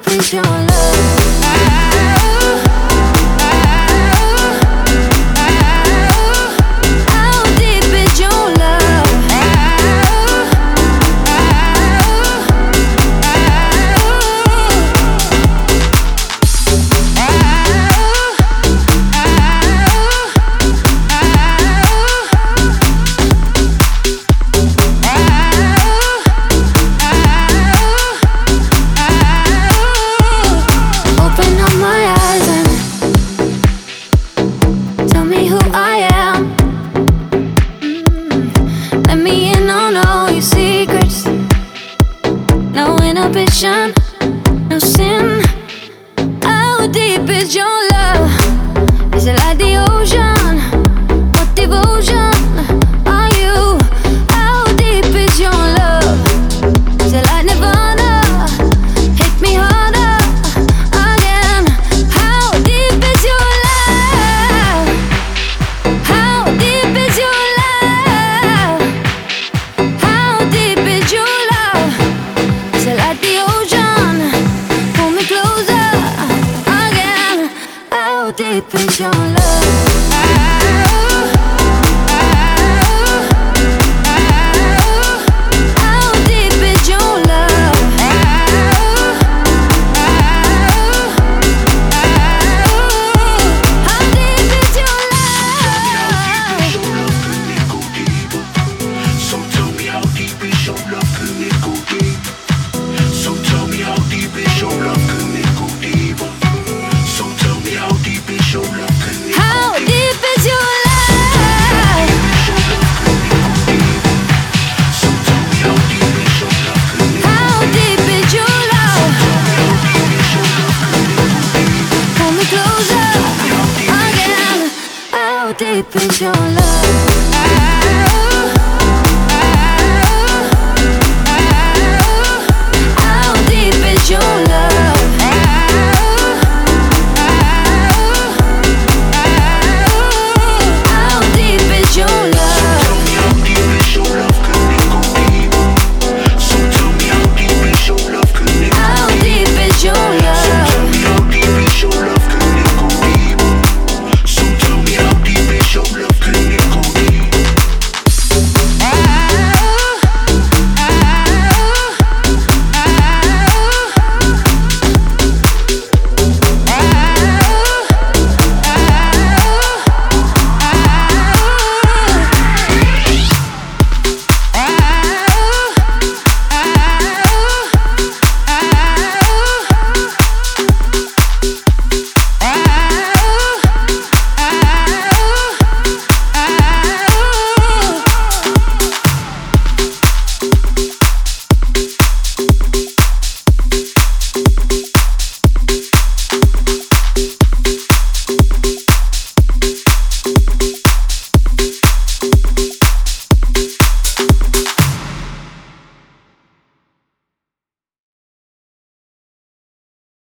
deep is your love? No sin. How deep is your love? Is it like the ocean? What devotion are you? How deep is your love? Is it like Nirvana? Hit me harder again. How deep is your love? How deep is your love? How deep is your love? Is it like the ocean? Pull me closer again. How deep is your love? How deep is your love? How deep is your love? So tell me how deep is your love, can it go deep? So tell me how deep is your love, can it go deeper? So tell me how deep is your love, can it go deep? How deep is your love? So tell me how deep is your love, can it go deep? How deep is your love? Pull me closer again. How deep is your love?